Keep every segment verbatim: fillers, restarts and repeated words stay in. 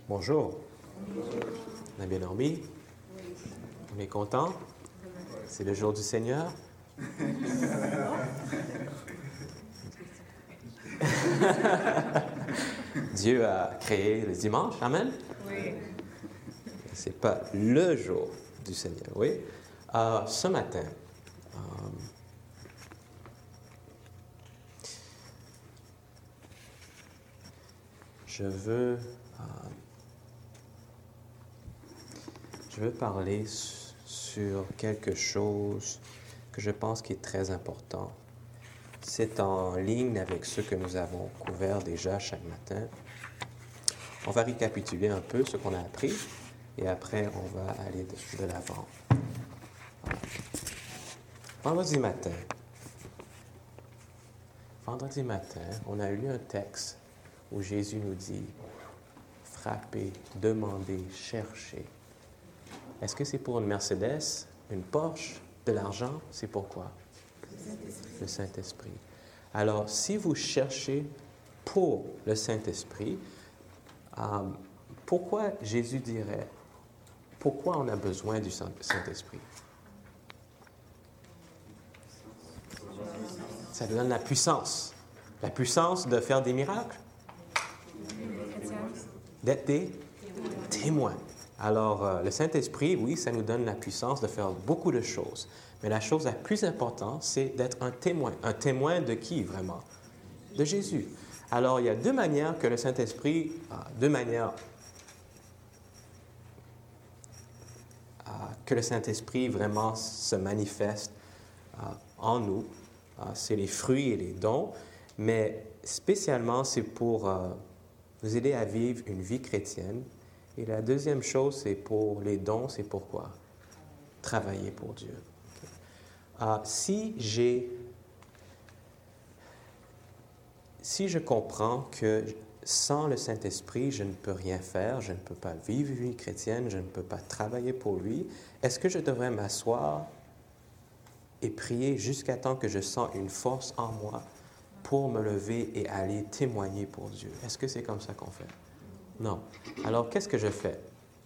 Bonjour. On a bien dormi? On est content? C'est le jour du Seigneur? Dieu a créé le dimanche, amen? Oui. C'est pas le jour du Seigneur, oui. Euh, ce matin, euh, je veux, euh, je veux parler s- sur quelque chose que je pense qui est très important. C'est en ligne avec ce que nous avons couvert déjà chaque matin. On va récapituler un peu ce qu'on a appris et après on va aller de, de l'avant. Vendredi matin, vendredi matin, on a lu un texte où Jésus nous dit « Frappez, demandez, cherchez ». Est-ce que c'est pour une Mercedes, une Porsche, de l'argent? C'est pourquoi? Le Saint-Esprit. Alors, si vous cherchez pour le Saint-Esprit, euh, pourquoi Jésus dirait, pourquoi on a besoin du Saint-Esprit? Ça donne la puissance. La puissance de faire des miracles. D'être des témoins. Alors, euh, le Saint-Esprit, oui, ça nous donne la puissance de faire beaucoup de choses. Mais la chose la plus importante, c'est d'être un témoin. Un témoin de qui, vraiment? De Jésus. Alors, il y a deux manières que le Saint-Esprit, euh, deux manières euh, que le Saint-Esprit vraiment se manifeste euh, en nous. Euh, c'est les fruits et les dons, mais spécialement, c'est pour euh, vous aider à vivre une vie chrétienne. Et la deuxième chose, c'est pour les dons, c'est pourquoi? Travailler pour Dieu. Okay. Euh, si j'ai... Si je comprends que sans le Saint-Esprit, je ne peux rien faire, je ne peux pas vivre une vie chrétienne, je ne peux pas travailler pour lui, est-ce que je devrais m'asseoir et prier jusqu'à temps que je sens une force en moi pour me lever et aller témoigner pour Dieu? Est-ce que c'est comme ça qu'on fait? Non. Alors, qu'est-ce que je fais?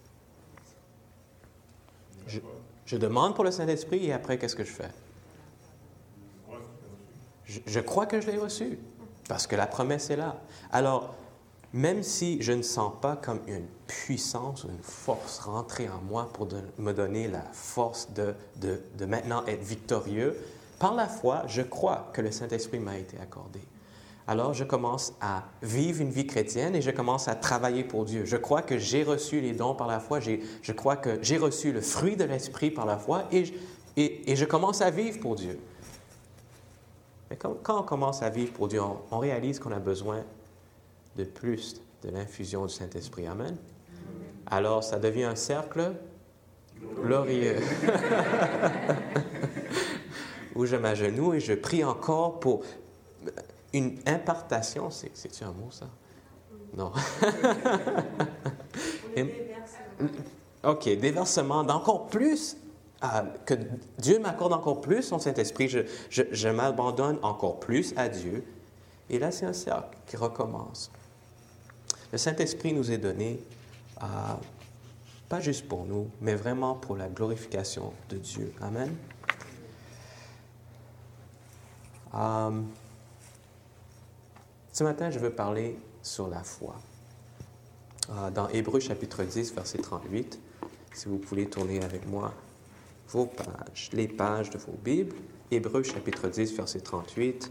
Je, je demande pour le Saint-Esprit et après, qu'est-ce que je fais? Je, je crois que je l'ai reçu parce que la promesse est là. Alors, même si je ne sens pas comme une puissance ou une force rentrer en moi pour de, me donner la force de, de, de maintenant être victorieux, par la foi, je crois que le Saint-Esprit m'a été accordé. Alors, je commence à vivre une vie chrétienne et je commence à travailler pour Dieu. Je crois que j'ai reçu les dons par la foi. J'ai, je crois que j'ai reçu le fruit de l'Esprit par la foi et, et, et je commence à vivre pour Dieu. Mais quand, quand on commence à vivre pour Dieu, on, on réalise qu'on a besoin de plus de l'infusion du Saint-Esprit. Amen. Alors, ça devient un cercle glorieux où je m'agenouille et je prie encore pour une impartation. C'est, c'est-tu un mot, ça? Non. OK, déversement d'encore plus, euh, que Dieu m'accorde encore plus son Saint-Esprit. Je, je, je m'abandonne encore plus à Dieu. Et là, c'est un cercle qui recommence. Le Saint-Esprit nous est donné, euh, pas juste pour nous, mais vraiment pour la glorification de Dieu. Amen. Euh, ce matin, je veux parler sur la foi. Euh, dans Hébreux chapitre dix, verset trente-huit, si vous voulez tourner avec moi vos pages, les pages de vos Bibles. Hébreux chapitre dix, verset trente-huit.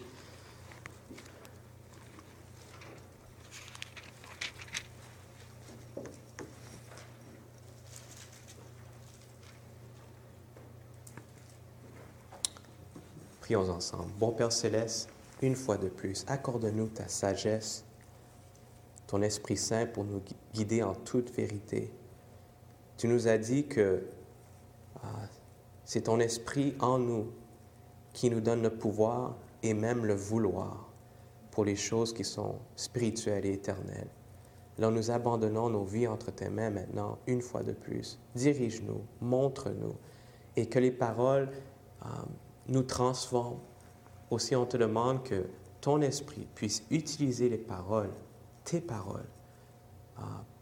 Prions ensemble. Bon Père Céleste, une fois de plus, accorde-nous ta sagesse, ton Esprit Saint pour nous guider en toute vérité. Tu nous as dit que ah, c'est ton Esprit en nous qui nous donne le pouvoir et même le vouloir pour les choses qui sont spirituelles et éternelles. Alors nous abandonnons nos vies entre tes mains maintenant, une fois de plus. Dirige-nous, montre-nous, et que les paroles euh, nous transforment. Aussi, on te demande que ton esprit puisse utiliser les paroles, tes paroles, euh,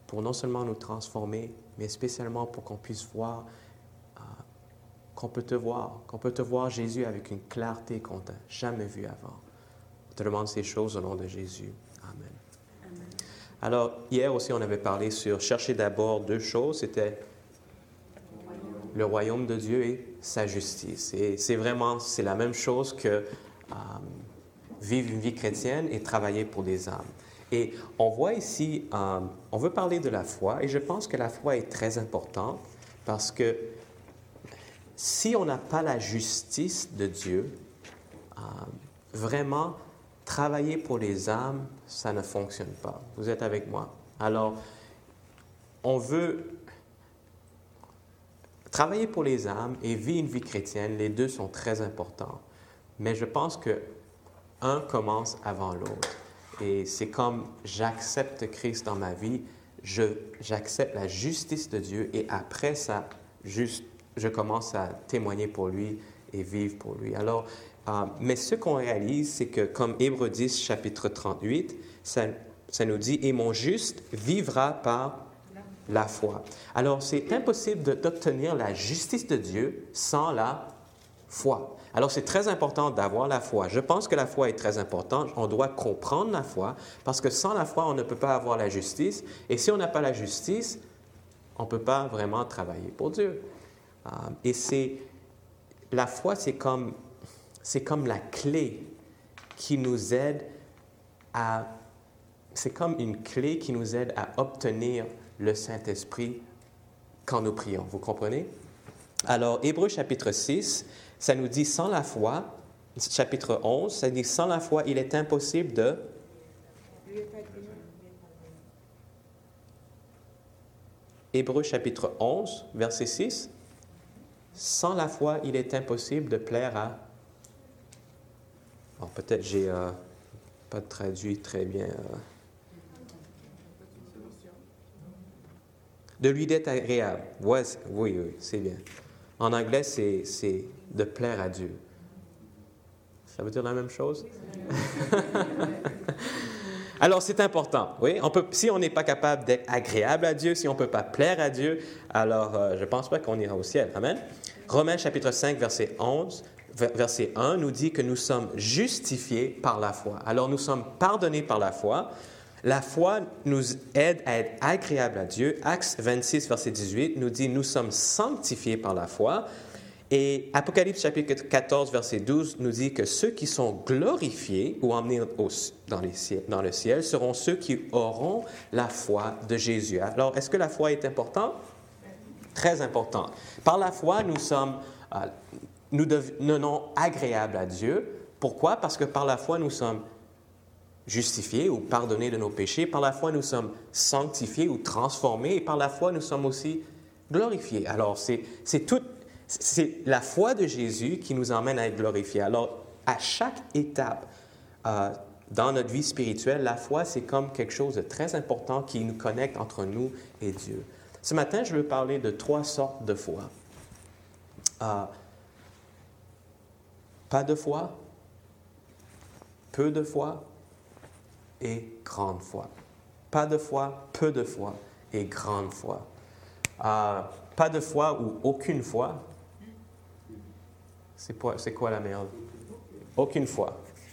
pour non seulement nous transformer, mais spécialement pour qu'on puisse voir, euh, qu'on peut te voir, qu'on peut te voir, Jésus, avec une clarté qu'on t'a jamais vue avant. On te demande ces choses au nom de Jésus. Amen. Amen. Alors, hier aussi, on avait parlé sur chercher d'abord deux choses. C'était le royaume de Dieu et sa justice. Et c'est vraiment, c'est la même chose que euh, vivre une vie chrétienne et travailler pour des âmes. Et on voit ici, euh, on veut parler de la foi, et je pense que la foi est très importante parce que si on n'a pas la justice de Dieu, euh, vraiment, travailler pour les âmes, ça ne fonctionne pas. Vous êtes avec moi? Alors, on veut travailler pour les âmes et vivre une vie chrétienne, les deux sont très importants. Mais je pense que un commence avant l'autre. Et c'est comme j'accepte Christ dans ma vie, je, j'accepte la justice de Dieu et après ça, juste, je commence à témoigner pour lui et vivre pour lui. Alors, euh, mais ce qu'on réalise, c'est que comme Hébreux dix, chapitre trente-huit, ça, ça nous dit « Et mon juste vivra par la foi ». Alors, c'est impossible de, d'obtenir la justice de Dieu sans la foi. Alors, c'est très important d'avoir la foi. Je pense que la foi est très importante. On doit comprendre la foi parce que sans la foi, on ne peut pas avoir la justice. Et si on n'a pas la justice, on ne peut pas vraiment travailler pour Dieu. Euh, et c'est, la foi, c'est comme, c'est comme la clé qui nous aide à, c'est comme une clé qui nous aide à obtenir le Saint-Esprit quand nous prions. Vous comprenez? Alors, Hébreux chapitre six, ça nous dit, sans la foi, chapitre onze, ça dit, sans la foi, il est impossible de... Hébreux chapitre onze, verset six, sans la foi, il est impossible de plaire à... Bon, peut-être j'ai euh, pas traduit très bien... Euh... De lui d'être agréable. Ouais, oui, oui, c'est bien. En anglais, c'est, c'est de plaire à Dieu. Ça veut dire la même chose? Alors, c'est important, oui. On peut, si on n'est pas capable d'être agréable à Dieu, si on ne peut pas plaire à Dieu, alors euh, je ne pense pas qu'on ira au ciel. Amen. Romains chapitre cinq, verset onze, verset un, nous dit que nous sommes justifiés par la foi. Alors, nous sommes pardonnés par la foi. La foi nous aide à être agréable à Dieu. Actes vingt-six, verset dix-huit, nous dit « Nous sommes sanctifiés par la foi ». Et Apocalypse chapitre quatorze, verset douze, nous dit que ceux qui sont glorifiés ou emmenés au, dans, les ciels, dans le ciel seront ceux qui auront la foi de Jésus. Alors, est-ce que la foi est importante? Très importante. Par la foi, nous sommes, euh, nous devenons agréables à Dieu. Pourquoi? Parce que par la foi, nous sommes justifiés ou pardonnés de nos péchés. Par la foi, nous sommes sanctifiés ou transformés. Et par la foi, nous sommes aussi glorifiés. Alors, c'est, c'est, tout, c'est la foi de Jésus qui nous emmène à être glorifiés. Alors, à chaque étape euh, dans notre vie spirituelle, la foi, c'est comme quelque chose de très important qui nous connecte entre nous et Dieu. Ce matin, je veux parler de trois sortes de foi. Euh, pas de foi, peu de foi, et grande foi. Pas de foi, peu de foi et grande foi. Euh, pas de foi ou aucune foi. C'est, pas, c'est quoi la meilleure? Aucune foi.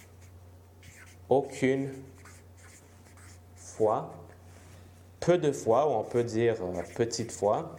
Aucune foi. Peu de foi, ou on peut dire euh, petite foi.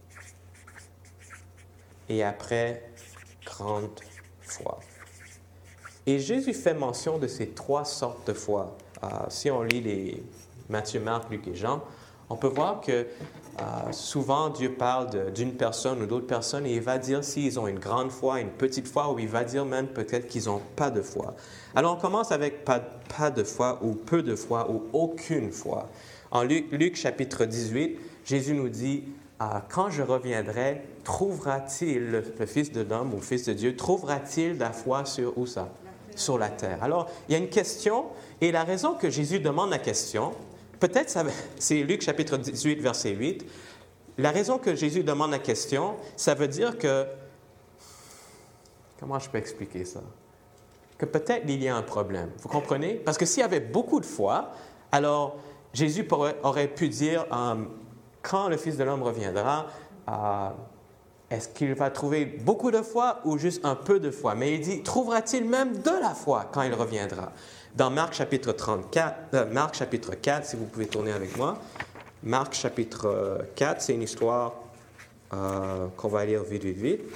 Et après, grande foi. Et Jésus fait mention de ces trois sortes de foi. Euh, si on lit les Matthieu, Marc, Luc et Jean, on peut voir que euh, souvent Dieu parle de, d'une personne ou d'autres personnes et il va dire s'ils ont une grande foi, une petite foi, ou il va dire même peut-être qu'ils n'ont pas de foi. Alors on commence avec pas, pas de foi ou peu de foi ou aucune foi. En Luc, Luc chapitre dix-huit, Jésus nous dit euh, « Quand je reviendrai, trouvera-t-il, le, le Fils de l'homme ou le Fils de Dieu, trouvera-t-il de la foi sur où ça? Sur la terre. » Alors, il y a une question, et la raison que Jésus demande la question, peut-être ça, c'est Luc chapitre dix-huit, verset huit, la raison que Jésus demande la question, ça veut dire que, comment je peux expliquer ça? Que peut-être il y a un problème, vous comprenez? Parce que s'il y avait beaucoup de foi, alors Jésus pourrait, aurait pu dire, euh, quand le Fils de l'homme reviendra, euh, est-ce qu'il va trouver beaucoup de foi ou juste un peu de foi? Mais il dit, trouvera-t-il même de la foi quand il reviendra? Dans Marc chapitre trente-quatre, euh, Marc chapitre quatre, si vous pouvez tourner avec moi. Marc chapitre quatre, c'est une histoire euh, qu'on va lire vite, vite, vite.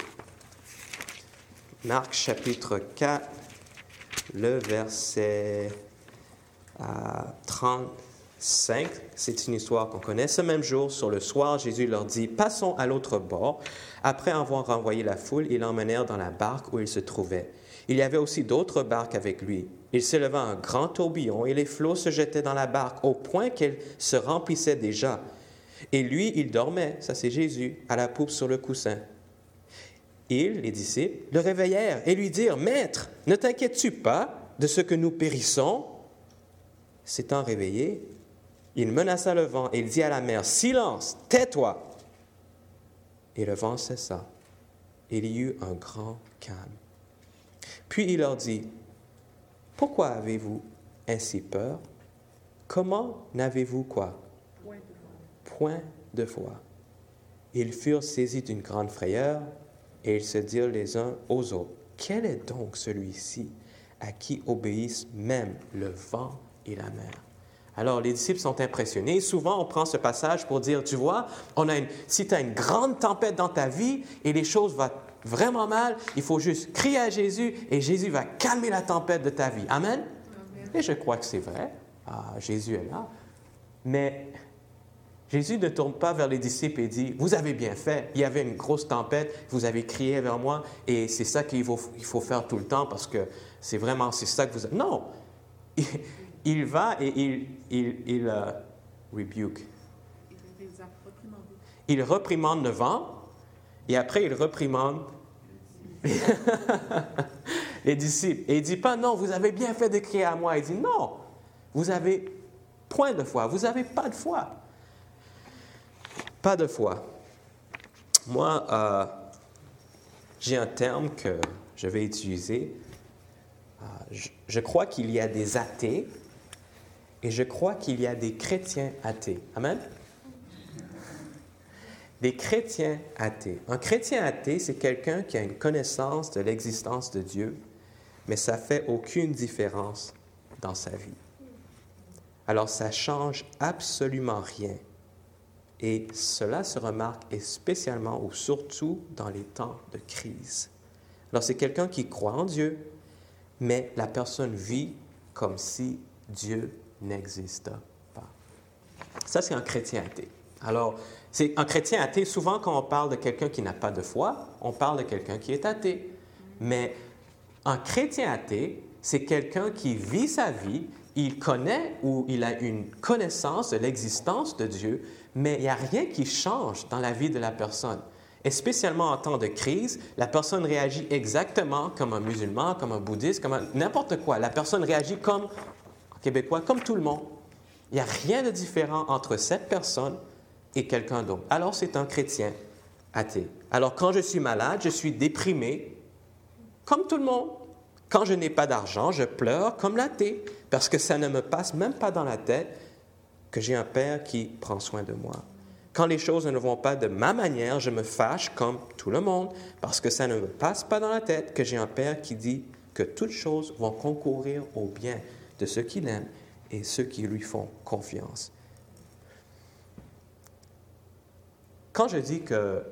Marc chapitre quatre, le verset euh, trente-cinq, c'est une histoire qu'on connaît. Ce même jour, sur le soir, Jésus leur dit, « Passons à l'autre bord. » Après avoir renvoyé la foule, ils l'emmenèrent dans la barque où il se trouvait. Il y avait aussi d'autres barques avec lui. Il s'éleva un grand tourbillon et les flots se jetaient dans la barque au point qu'elle se remplissait déjà. Et lui, il dormait, ça c'est Jésus, à la poupe sur le coussin. Ils, les disciples, le réveillèrent et lui dirent, « Maître, ne t'inquiètes-tu pas de ce que nous périssons? » S'étant réveillé, il menaça le vent et il dit à la mer, « Silence, tais-toi !» Et le vent cessa. Il y eut un grand calme. Puis il leur dit, « Pourquoi avez-vous ainsi peur? Comment n'avez-vous quoi? Point de foi. Point de foi. » Ils furent saisis d'une grande frayeur et ils se dirent les uns aux autres, « Quel est donc celui-ci à qui obéissent même le vent et la mer? » Alors, les disciples sont impressionnés. Souvent, on prend ce passage pour dire, tu vois, on a une, si tu as une grande tempête dans ta vie et les choses vont vraiment mal, il faut juste crier à Jésus et Jésus va calmer la tempête de ta vie. Amen? Amen. Et je crois que c'est vrai. Ah, Jésus est là. Mais Jésus ne tourne pas vers les disciples et dit, vous avez bien fait, il y avait une grosse tempête, vous avez crié vers moi et c'est ça qu'il faut, il faut faire tout le temps parce que c'est vraiment, c'est ça que vous avez... Non! Il, il va et il, il, il uh, rebuke. Il reprimande le vent et après il reprimande les disciples. Et il ne dit pas, non, vous avez bien fait de crier à moi. Il dit, non, vous avez point de foi, vous n'avez pas de foi. Pas de foi. Moi, euh, j'ai un terme que je vais utiliser. Euh, je, je crois qu'il y a des athées et je crois qu'il y a des chrétiens athées. Amen? Des chrétiens athées. Un chrétien athée, c'est quelqu'un qui a une connaissance de l'existence de Dieu, mais ça ne fait aucune différence dans sa vie. Alors, ça ne change absolument rien. Et cela se remarque et spécialement ou surtout dans les temps de crise. Alors, c'est quelqu'un qui croit en Dieu, mais la personne vit comme si Dieu n'existe pas. Ça, c'est un chrétien athée. Alors, c'est un chrétien athée, souvent quand on parle de quelqu'un qui n'a pas de foi, on parle de quelqu'un qui est athée. Mais un chrétien athée, c'est quelqu'un qui vit sa vie, il connaît ou il a une connaissance de l'existence de Dieu, mais il n'y a rien qui change dans la vie de la personne. Et spécialement en temps de crise, la personne réagit exactement comme un musulman, comme un bouddhiste, comme un, n'importe quoi. La personne réagit comme, en québécois, comme tout le monde. Il n'y a rien de différent entre cette personne et quelqu'un d'autre. Alors, c'est un chrétien athée. Alors, quand je suis malade, je suis déprimé, comme tout le monde. Quand je n'ai pas d'argent, je pleure comme l'athée, parce que ça ne me passe même pas dans la tête que j'ai un Père qui prend soin de moi. Quand les choses ne vont pas de ma manière, je me fâche comme tout le monde, parce que ça ne me passe pas dans la tête que j'ai un Père qui dit que toutes choses vont concourir au bien de ceux qui l'aiment et ceux qui lui font confiance. Quand je dis que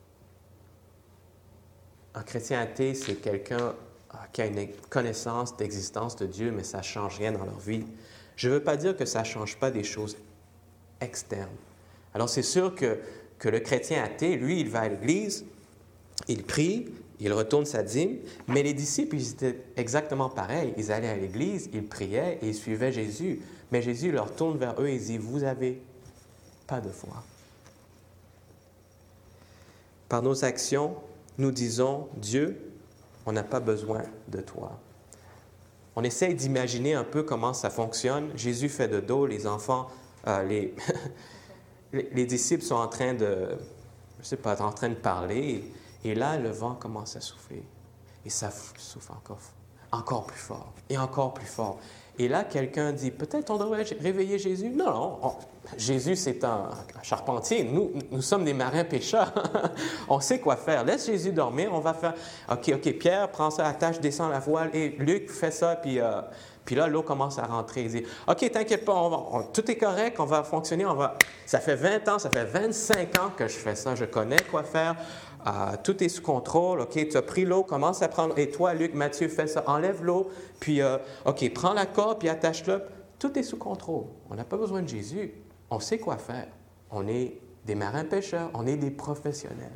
un chrétien athée, c'est quelqu'un qui a une connaissance d'existence de Dieu, mais ça ne change rien dans leur vie, je ne veux pas dire que ça ne change pas des choses externes. Alors, c'est sûr que, que le chrétien athée, lui, il va à l'église, il prie, il retourne sa dîme, mais les disciples, ils étaient exactement pareils. Ils allaient à l'église, ils priaient et ils suivaient Jésus. Mais Jésus leur tourne vers eux et dit, « Vous n'avez pas de foi. » Par nos actions, nous disons, « Dieu, on n'a pas besoin de toi. » On essaye d'imaginer un peu comment ça fonctionne. Jésus fait de dos, les enfants, euh, les, les, les disciples sont en train de, je sais pas, en train de parler, et, et là, le vent commence à souffler. Et ça souffle encore, encore plus fort, et encore plus fort. Et là, quelqu'un dit, peut-être on devrait réveiller Jésus. Non, non, on- Jésus, c'est un, un charpentier. Nous, nous sommes des marins pêcheurs. On sait quoi faire. Laisse Jésus dormir, on va faire... OK, OK, Pierre, prends ça, attache, descend la voile. Et Luc, fais ça, puis, euh, puis là, l'eau commence à rentrer. Il dit, OK, t'inquiète pas, on va- on- tout est correct, on va fonctionner, on va... Ça fait vingt ans, ça fait vingt-cinq ans que je fais ça, je connais quoi faire. Euh, tout est sous contrôle, OK, tu as pris l'eau, commence à prendre, et toi, Luc, Matthieu, fais ça, enlève l'eau, puis, euh, OK, prends la corde, puis attache-le. Tout est sous contrôle. On n'a pas besoin de Jésus. On sait quoi faire. On est des marins pêcheurs, on est des professionnels.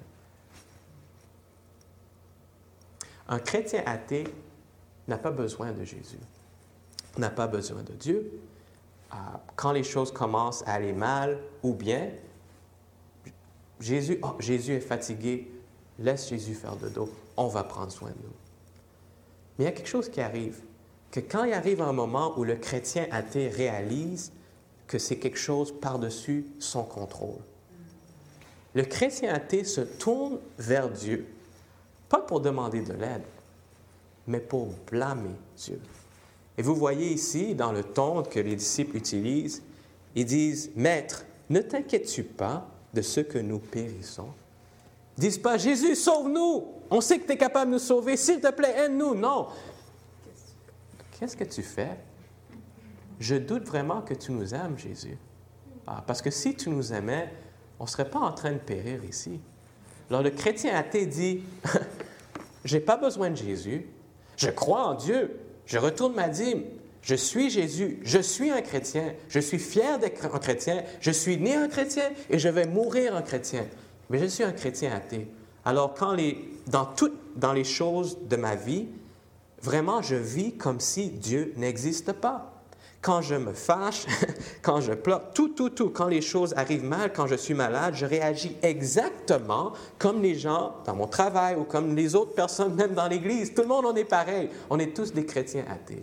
Un chrétien athée n'a pas besoin de Jésus, n'a pas besoin de Dieu. Euh, quand les choses commencent à aller mal ou bien, Jésus, oh, Jésus est fatigué, laisse Jésus faire de dos, on va prendre soin de nous. Mais il y a quelque chose qui arrive, que quand il arrive un moment où le chrétien athée réalise que c'est quelque chose par-dessus son contrôle. Le chrétien athée se tourne vers Dieu, pas pour demander de l'aide, mais pour blâmer Dieu. Et vous voyez ici, dans le ton que les disciples utilisent, ils disent, « Maître, ne t'inquiètes-tu pas de ce que nous périssons? » Ils ne disent pas, « Jésus, sauve-nous! On sait que tu es capable de nous sauver. S'il te plaît, aide-nous. » Non. Qu'est-ce que tu fais? Je doute vraiment que tu nous aimes, Jésus. Ah, parce que si tu nous aimais, on ne serait pas en train de périr ici. Alors le chrétien athée dit, « Je n'ai pas besoin de Jésus. Je crois en Dieu. Je retourne ma dîme. Je suis Jésus. Je suis un chrétien. Je suis fier d'être un chrétien. Je suis né un chrétien et je vais mourir un chrétien. Mais je suis un chrétien athée. Alors, quand les, dans, tout, dans les choses de ma vie, vraiment, je vis comme si Dieu n'existe pas. Quand je me fâche, quand je pleure, tout, tout, tout, quand les choses arrivent mal, quand je suis malade, je réagis exactement comme les gens dans mon travail ou comme les autres personnes, même dans l'Église. Tout le monde, on est pareil. On est tous des chrétiens athées.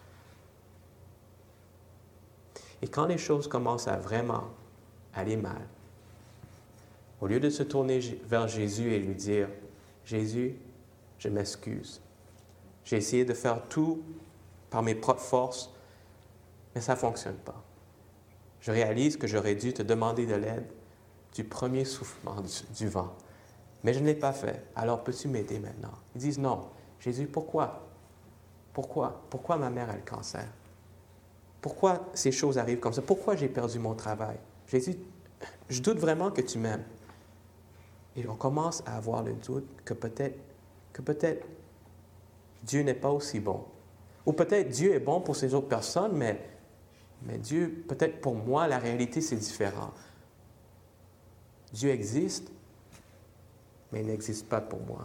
Et quand les choses commencent à vraiment aller mal, au lieu de se tourner vers Jésus et lui dire, « Jésus, je m'excuse. J'ai essayé de faire tout par mes propres forces, mais ça ne fonctionne pas. Je réalise que j'aurais dû te demander de l'aide du premier soufflement du, du vent, mais je ne l'ai pas fait. Alors peux-tu m'aider maintenant? » Ils disent, « Non. Jésus, pourquoi? Pourquoi? Pourquoi ma mère a le cancer? Pourquoi ces choses arrivent comme ça? Pourquoi j'ai perdu mon travail? Jésus, je doute vraiment que tu m'aimes. » Et on commence à avoir le doute que peut-être, que peut-être Dieu n'est pas aussi bon. Ou peut-être Dieu est bon pour ces autres personnes, mais, mais Dieu, peut-être pour moi, la réalité, c'est différent. Dieu existe, mais il n'existe pas pour moi.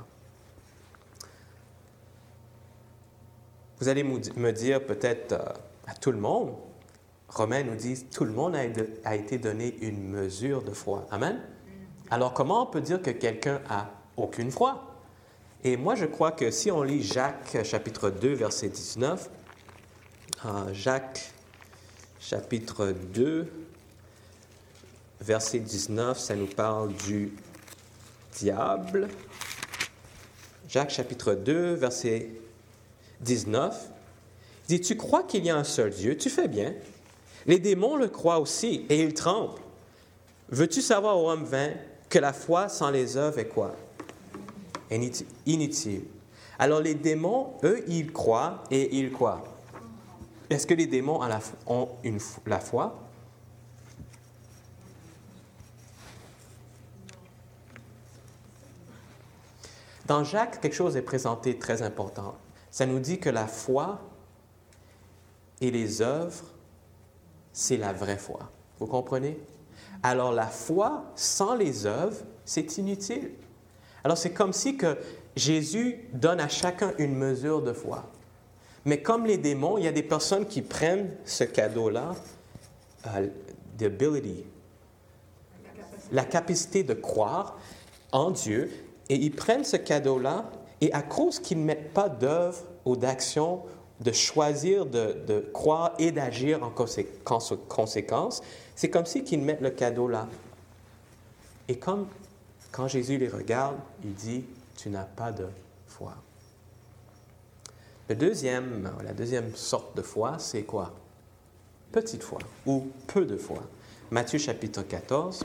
Vous allez me dire peut-être euh, à tout le monde, Romains nous disent, tout le monde a, a été donné une mesure de foi. Amen? Alors, comment on peut dire que quelqu'un a aucune foi? Et moi, je crois que si on lit Jacques, chapitre deux, verset dix-neuf, euh, Jacques, chapitre deux, verset dix-neuf, ça nous parle du diable. Jacques, chapitre deux, verset dix-neuf, il dit, « Tu crois qu'il y a un seul Dieu, tu fais bien. Les démons le croient aussi, et ils tremblent. Veux-tu savoir, ô homme vain, que la foi sans les œuvres est quoi? Inutile. Alors les démons, eux, ils croient et ils quoi? Est-ce que les démons ont une, la foi? Dans Jacques, quelque chose est présenté très important. Ça nous dit que la foi et les œuvres, c'est la vraie foi. Vous comprenez? Alors la foi sans les œuvres, c'est inutile. Alors c'est comme si que Jésus donne à chacun une mesure de foi. Mais comme les démons, il y a des personnes qui prennent ce cadeau-là, uh, the ability, la capacité de croire en Dieu, et ils prennent ce cadeau-là, et à cause qu'ils ne mettent pas d'œuvre ou d'action, de choisir de, de croire et d'agir en conséquence, c'est comme si qu'ils mettent le cadeau là. Et comme quand Jésus les regarde, il dit, « Tu n'as pas de foi. » Le deuxième, la deuxième sorte de foi, c'est quoi? Petite foi ou peu de foi. Matthieu chapitre quatorze.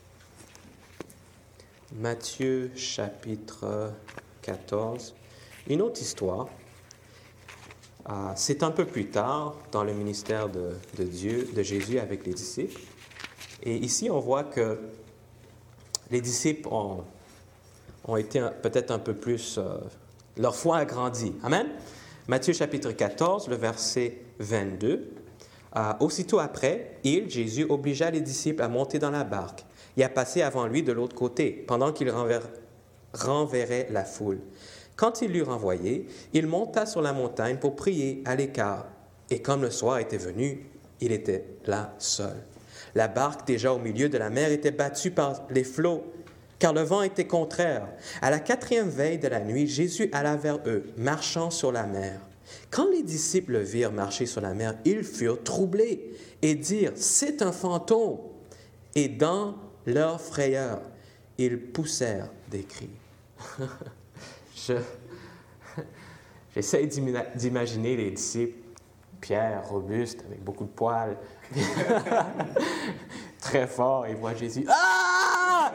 Matthieu chapitre quatorze. Une autre histoire. Euh, c'est un peu plus tard dans le ministère de, de Dieu, de Jésus avec les disciples. Et ici, on voit que les disciples ont, ont été un, peut-être un peu plus... Euh, leur foi a grandi. Amen? Matthieu chapitre quatorze, le verset vingt-deux. Euh, aussitôt après, il, Jésus, obligea les disciples à monter dans la barque et à passer avant lui de l'autre côté, pendant qu'il renver, renverrait la foule. Quand il l'eut renvoyé, il monta sur la montagne pour prier à l'écart. Et comme le soir était venu, il était là seul. La barque, déjà au milieu de la mer, était battue par les flots, car le vent était contraire. À la quatrième veille de la nuit, Jésus alla vers eux, marchant sur la mer. Quand les disciples le virent marcher sur la mer, ils furent troublés et dirent « C'est un fantôme !» Et dans leur frayeur, ils poussèrent des cris. Je, j'essaie d'imaginer les disciples, Pierre, robuste, avec beaucoup de poils, très fort, ils voient Jésus. Ah!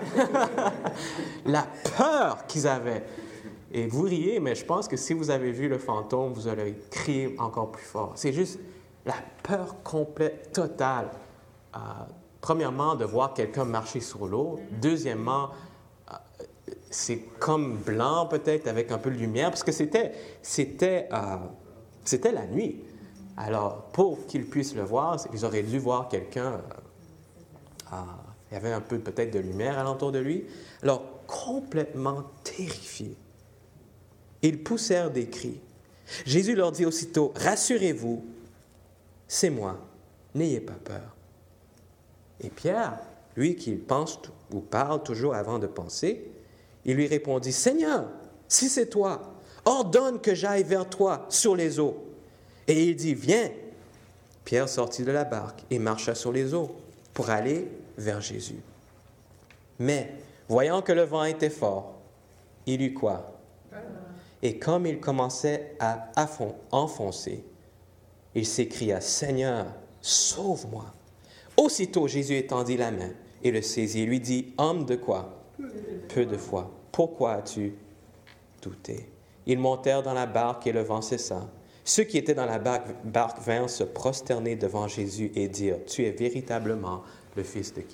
La peur qu'ils avaient. Et vous riez, mais je pense que si vous avez vu le fantôme, vous allez crier encore plus fort. C'est juste la peur complète, totale. Euh, premièrement, de voir quelqu'un marcher sur l'eau. Deuxièmement, euh, c'est comme blanc peut-être, avec un peu de lumière, parce que c'était, c'était, euh, c'était la nuit. Alors, pour qu'ils puissent le voir, ils auraient dû voir quelqu'un. Euh, euh, il y avait un peu peut-être de lumière alentour de lui. Alors, complètement terrifiés. Ils poussèrent des cris. Jésus leur dit aussitôt, « Rassurez-vous, c'est moi, n'ayez pas peur. » Et Pierre, lui qui pense ou parle toujours avant de penser, il lui répondit, « Seigneur, si c'est toi, ordonne que j'aille vers toi sur les eaux. » Et il dit, « Viens. » Pierre sortit de la barque et marcha sur les eaux pour aller vers Jésus. Mais, voyant que le vent était fort, il eut quoi? Et comme il commençait à enfoncer, il s'écria, « Seigneur, sauve-moi. » Aussitôt, Jésus étendit la main et le saisit et lui dit, « Homme de quoi? Peu de foi. Pourquoi as-tu douté? » Ils montèrent dans la barque et le vent cessa. Ceux qui étaient dans la barque, barque vinrent se prosterner devant Jésus et dirent, « Tu es véritablement le Fils de qui?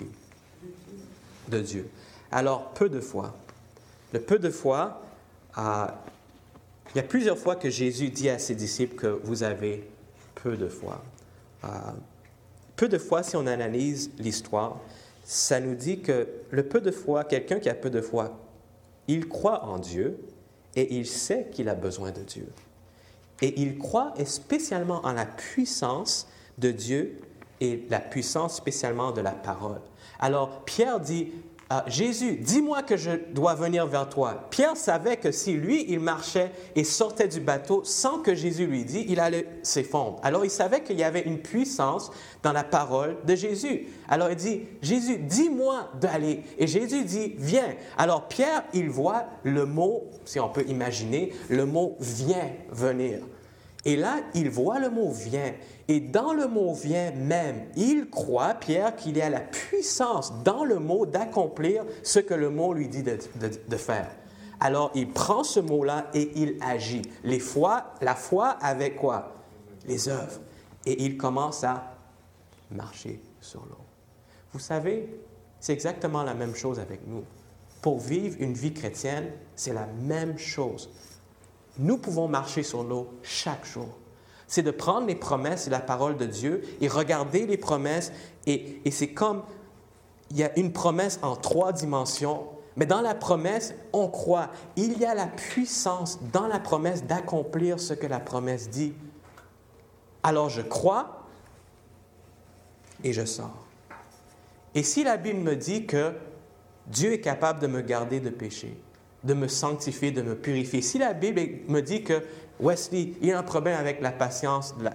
De Dieu. » Alors, peu de foi. Le peu de foi, euh, il y a plusieurs fois que Jésus dit à ses disciples que vous avez peu de foi. Euh, peu de foi, si on analyse l'histoire, ça nous dit que le peu de foi, quelqu'un qui a peu de foi, il croit en Dieu et il sait qu'il a besoin de Dieu. Et il croit spécialement en la puissance de Dieu et la puissance spécialement de la parole. Alors, Pierre dit, ah, « Jésus, dis-moi que je dois venir vers toi. » Pierre savait que si lui, il marchait et sortait du bateau sans que Jésus lui dise, il allait s'effondrer. Alors, il savait qu'il y avait une puissance dans la parole de Jésus. Alors, il dit, « Jésus, dis-moi d'aller. » Et Jésus dit, « Viens. » Alors, Pierre, il voit le mot, si on peut imaginer, le mot « vient » venir. Et là, il voit le mot « vient ». Et dans le mot « vient » même, il croit, Pierre, qu'il y a la puissance dans le mot d'accomplir ce que le mot lui dit de, de, de faire. Alors, il prend ce mot-là et il agit. Les foi, la foi avec quoi? Les œuvres. Et il commence à marcher sur l'eau. Vous savez, c'est exactement la même chose avec nous. Pour vivre une vie chrétienne, c'est la même chose. Nous pouvons marcher sur l'eau chaque jour. C'est de prendre les promesses et la parole de Dieu et regarder les promesses. Et, et c'est comme, il y a une promesse en trois dimensions, mais dans la promesse, on croit. Il y a la puissance dans la promesse d'accomplir ce que la promesse dit. Alors je crois et je sors. Et si la Bible me dit que Dieu est capable de me garder de péché, de me sanctifier, de me purifier. Si la Bible me dit que Wesley, il y a un problème avec la patience, la,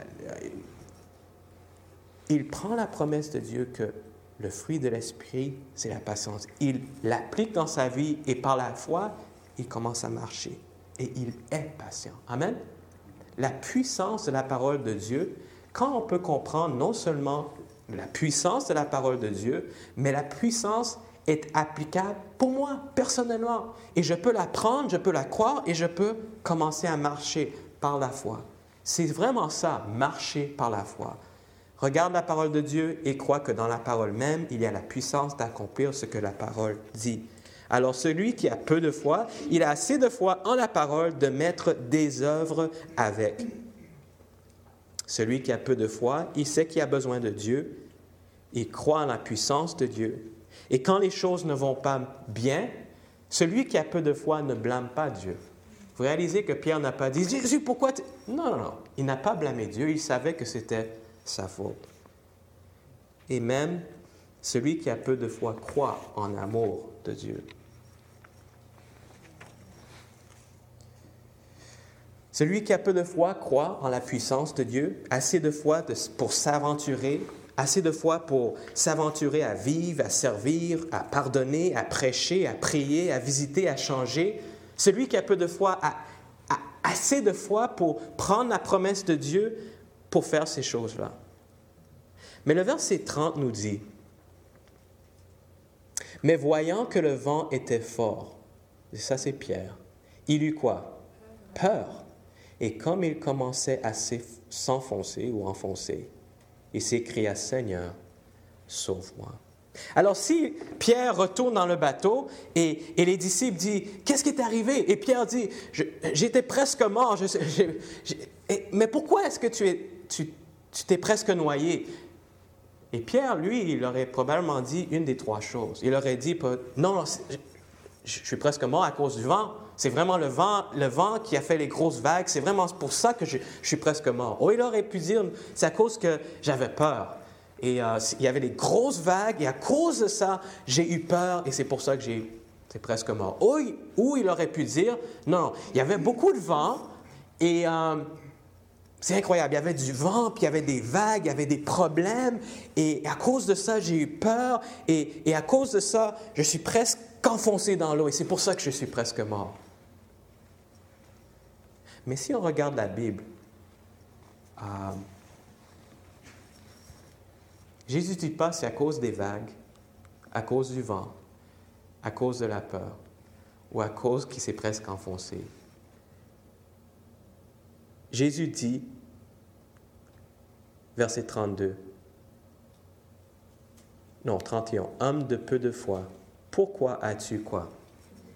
il prend la promesse de Dieu que le fruit de l'Esprit, c'est la patience. Il l'applique dans sa vie et par la foi, il commence à marcher. Et il est patient. Amen? la puissance de la parole de Dieu quand on peut comprendre non seulement la puissance de la parole de Dieu, mais la puissance est applicable pour moi, personnellement. Et je peux la prendre, je peux la croire et je peux commencer à marcher par la foi. C'est vraiment ça, marcher par la foi. Regarde la parole de Dieu et crois que dans la parole même, il y a la puissance d'accomplir ce que la parole dit. Alors celui qui a peu de foi, il a assez de foi en la parole de mettre des œuvres avec. Celui qui a peu de foi, il sait qu'il a besoin de Dieu, il croit en la puissance de Dieu. Et quand les choses ne vont pas bien, celui qui a peu de foi ne blâme pas Dieu. Vous réalisez que Pierre n'a pas dit « Jésus, pourquoi tu... » Non, non, non. Il n'a pas blâmé Dieu, il savait que c'était sa faute. Et même, celui qui a peu de foi croit en l'amour de Dieu. Celui qui a peu de foi croit en la puissance de Dieu, assez de foi de, pour s'aventurer, assez de foi pour s'aventurer à vivre, à servir, à pardonner, à prêcher, à prier, à visiter, à changer. Celui qui a peu de foi a, a assez de foi pour prendre la promesse de Dieu pour faire ces choses-là. Mais le verset trente nous dit, « Mais voyant que le vent était fort, et ça c'est Pierre, il eut quoi? Peur. Et comme il commençait à s'enfoncer ou enfoncer, il s'écria, « Seigneur, sauve-moi. » Alors si Pierre retourne dans le bateau et, et les disciples disent, « Qu'est-ce qui est arrivé? » Et Pierre dit, je, « J'étais presque mort. Je, je, je, et, mais pourquoi est-ce que tu, es, tu, tu t'es presque noyé? » Et Pierre, lui, il aurait probablement dit une des trois choses. Il aurait dit, « Non, je, je suis presque mort à cause du vent. C'est vraiment le vent, le vent qui a fait les grosses vagues. C'est vraiment pour ça que je, je suis presque mort. » Ou il aurait pu dire, « C'est à cause que j'avais peur. Et euh, il y avait des grosses vagues et à cause de ça, j'ai eu peur et c'est pour ça que j'ai, c'est presque mort. » Ou, ou il aurait pu dire, « Non, il y avait beaucoup de vent et euh, c'est incroyable. Il y avait du vent, puis il y avait des vagues, il y avait des problèmes et à cause de ça, j'ai eu peur et, et à cause de ça, je suis presque enfoncé dans l'eau et c'est pour ça que je suis presque mort. » Mais si on regarde la Bible, euh, Jésus ne dit pas c'est à cause des vagues, à cause du vent, à cause de la peur ou à cause qu'il s'est presque enfoncé. Jésus dit, verset trente-deux, non, trente et un, « Homme de peu de foi, pourquoi as-tu quoi? Douté. »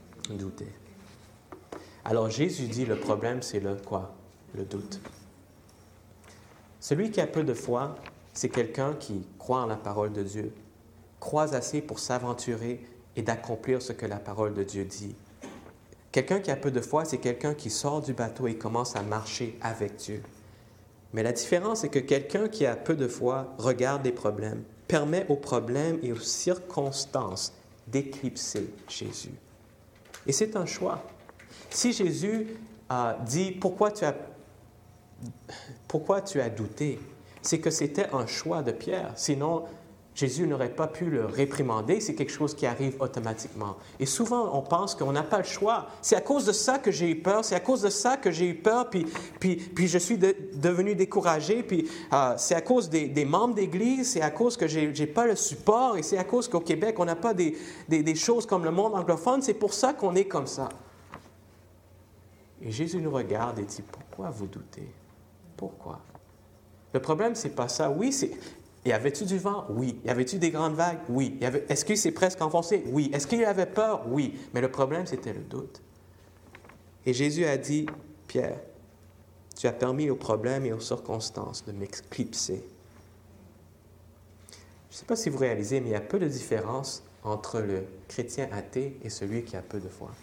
Alors Jésus dit, le problème, c'est le quoi? Le doute. Celui qui a peu de foi, c'est quelqu'un qui croit en la parole de Dieu, croit assez pour s'aventurer et d'accomplir ce que la parole de Dieu dit. Quelqu'un qui a peu de foi, c'est quelqu'un qui sort du bateau et commence à marcher avec Dieu. Mais la différence, c'est que quelqu'un qui a peu de foi regarde les problèmes, permet aux problèmes et aux circonstances d'éclipser Jésus. Et c'est un choix. Si Jésus a dit « Pourquoi tu as, pourquoi tu as douté ?» c'est que c'était un choix de Pierre. Sinon, Jésus n'aurait pas pu le réprimander. C'est quelque chose qui arrive automatiquement. Et souvent, on pense qu'on n'a pas le choix. C'est à cause de ça que j'ai eu peur. C'est à cause de ça que j'ai eu peur. Puis, puis, puis je suis de, devenu découragé. Puis euh, c'est à cause des, des membres d'Église. C'est à cause que je n'ai pas le support. Et c'est à cause qu'au Québec, on n'a pas des, des, des choses comme le monde anglophone. C'est pour ça qu'on est comme ça. Et Jésus nous regarde et dit, « Pourquoi vous doutez? Pourquoi? » Le problème, ce n'est pas ça. Oui, c'est... Y avait-tu du vent? Oui. Y avait-tu des grandes vagues? Oui. Y avait... Est-ce qu'il s'est presque enfoncé? Oui. Est-ce qu'il avait peur? Oui. Mais le problème, c'était le doute. Et Jésus a dit, « Pierre, tu as permis aux problèmes et aux circonstances de m'éclipser. » Je ne sais pas si vous réalisez, mais il y a peu de différence entre le chrétien athée et celui qui a peu de foi.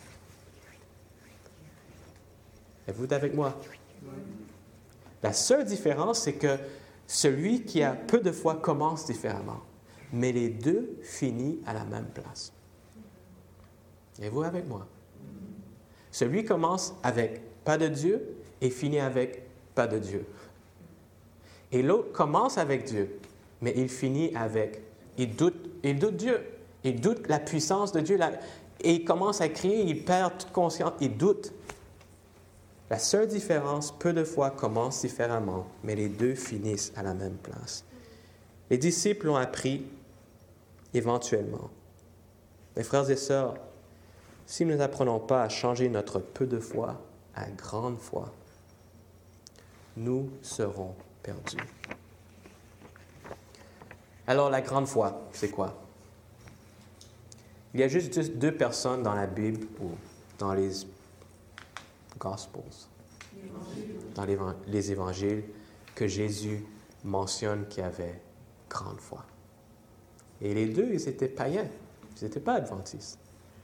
Êtes-vous avec moi? La seule différence, c'est que celui qui a peu de foi commence différemment, mais les deux finissent à la même place. Êtes-vous avec moi? Celui commence avec pas de Dieu et finit avec pas de Dieu. Et l'autre commence avec Dieu, mais il finit avec, il doute, il doute Dieu, il doute la puissance de Dieu, et il commence à crier, il perd toute conscience, il doute. La seule différence, peu de fois, commence différemment, mais les deux finissent à la même place. Les disciples l'ont appris éventuellement. Mes frères et sœurs, si nous n'apprenons pas à changer notre peu de foi à grande foi, nous serons perdus. Alors, la grande foi, c'est quoi? Il y a juste deux personnes dans la Bible ou dans les Gospels, dans les évangiles, que Jésus mentionne qui avaient grande foi. Et les deux, ils étaient païens, ils n'étaient pas adventistes.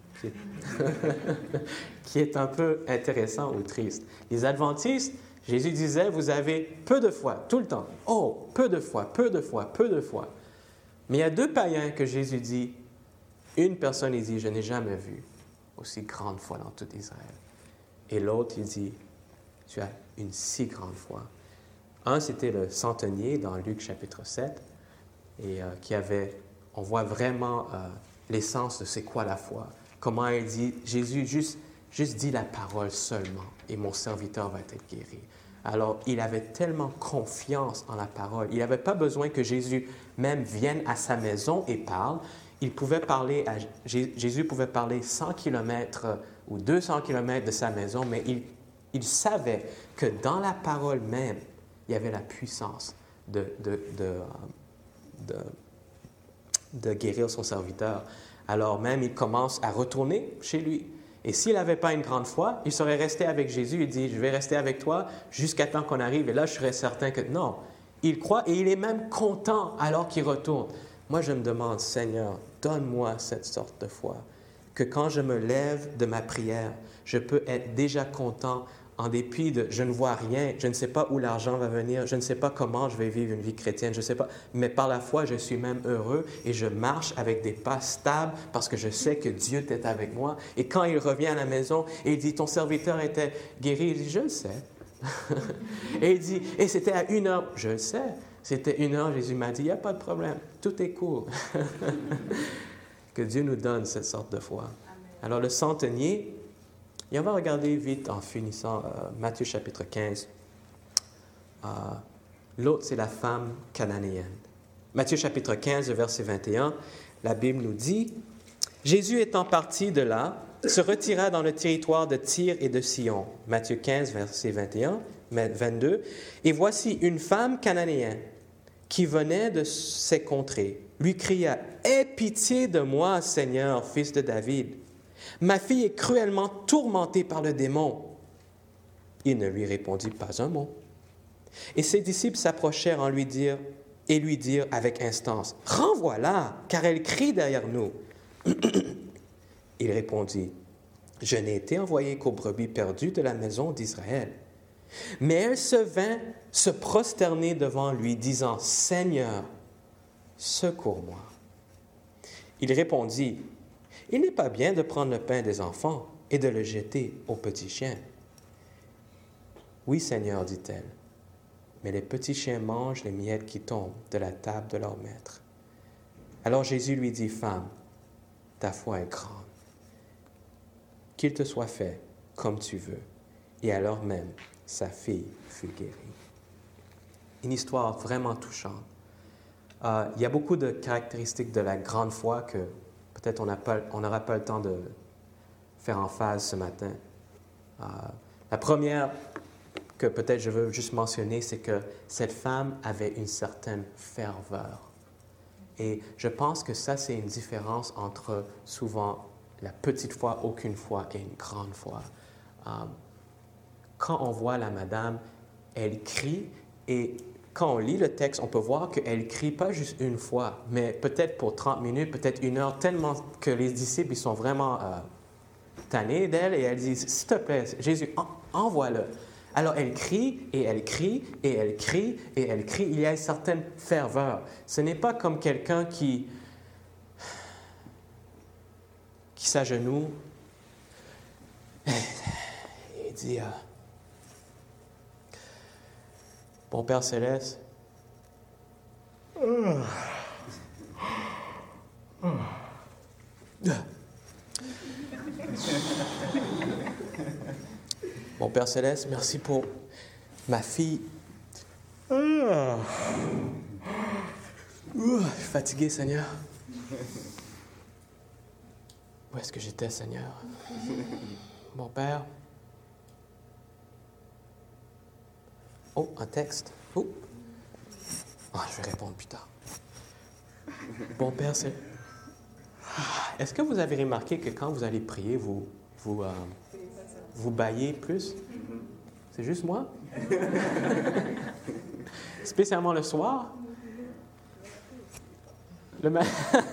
Qui est un peu intéressant ou triste. Les adventistes, Jésus disait, vous avez peu de foi, tout le temps. Oh, peu de foi, peu de foi, peu de foi. Mais il y a deux païens que Jésus dit, une personne, il dit, je n'ai jamais vu aussi grande foi dans tout Israël. Et l'autre, il dit, tu as une si grande foi. Un, c'était le centenier dans Luc chapitre sept, et euh, qui avait, on voit vraiment euh, l'essence de c'est quoi la foi. Comment il dit, Jésus juste, juste dit la parole seulement, et mon serviteur va être guéri. Alors, il avait tellement confiance en la parole. Il n'avait pas besoin que Jésus même vienne à sa maison et parle. Il pouvait parler à, Jésus pouvait parler cent kilomètres ou deux cents kilomètres de sa maison, mais il, il savait que dans la parole même, il y avait la puissance de, de, de, de, de guérir son serviteur. Alors même, il commence à retourner chez lui. Et s'il n'avait pas une grande foi, il serait resté avec Jésus. Il dit, je vais rester avec toi jusqu'à temps qu'on arrive. Et là, je serais certain que non. Il croit et il est même content alors qu'il retourne. Moi, je me demande, Seigneur, donne-moi cette sorte de foi, que quand je me lève de ma prière, je peux être déjà content en dépit de je ne vois rien, je ne sais pas où l'argent va venir, je ne sais pas comment je vais vivre une vie chrétienne, je ne sais pas, mais par la foi, je suis même heureux et je marche avec des pas stables parce que je sais que Dieu est avec moi. Et quand il revient à la maison et il dit, ton serviteur était guéri, il dit, je le sais. Et il dit, et c'était à une heure, je le sais. C'était une heure, Jésus m'a dit, il n'y a pas de problème, tout est cool. Que Dieu nous donne cette sorte de foi. Alors le centenier, et on va regarder vite en finissant euh, Matthieu chapitre quinze. Euh, l'autre, c'est la femme cananéenne. Matthieu chapitre quinze, verset vingt et un, la Bible nous dit, « Jésus étant parti de là, se retira dans le territoire de Tyr et de Sidon. » Matthieu quinze, verset vingt et un, vingt-deux. « Et voici une femme cananéenne qui venait de ces contrées, lui cria, « Aie pitié de moi, Seigneur, fils de David. Ma fille est cruellement tourmentée par le démon. » Il ne lui répondit pas un mot. Et ses disciples s'approchèrent en lui dire, et lui dirent avec instance, « Renvoie-la, car elle crie derrière nous. » Il répondit, « Je n'ai été envoyé qu'aux brebis perdues de la maison d'Israël. » Mais elle se vint se prosterner devant lui, disant, « Seigneur, secours-moi. » Il répondit, « Il n'est pas bien de prendre le pain des enfants et de le jeter aux petits chiens. » « Oui, Seigneur, dit-elle, mais les petits chiens mangent les miettes qui tombent de la table de leur maître. » Alors Jésus lui dit, « Femme, ta foi est grande. Qu'il te soit fait comme tu veux. » Et alors même, sa fille fut guérie. Une histoire vraiment touchante. Euh, il y a beaucoup de caractéristiques de la grande foi que peut-être on n'aura pas le temps de faire en phase ce matin. Euh, la première que peut-être je veux juste mentionner, c'est que cette femme avait une certaine ferveur. Et je pense que ça, c'est une différence entre souvent la petite foi, aucune foi, et une grande foi. Euh, quand on voit la madame, elle crie, et quand on lit le texte, on peut voir qu'elle crie pas juste une fois, mais peut-être pour trente minutes, peut-être une heure, tellement que les disciples ils sont vraiment euh, tannés d'elle, et elle dit, s'il te plaît, Jésus, en, envoie-le. Alors elle crie, et elle crie, et elle crie, et elle crie. Il y a une certaine ferveur. Ce n'est pas comme quelqu'un qui, qui s'agenouille et dit, euh, bon Père Céleste, euh, euh, Mon Père Céleste, merci pour ma fille. Ah. Ouh, je suis fatigué, Seigneur. Où est-ce que j'étais, Seigneur? Mon Père. Oh, un texte. Oh. Ah, je vais répondre plus tard. Bon Père, c'est... Est-ce que vous avez remarqué que quand vous allez prier, vous, vous, euh, vous bâillez plus? C'est juste moi? Spécialement le soir? Le ma...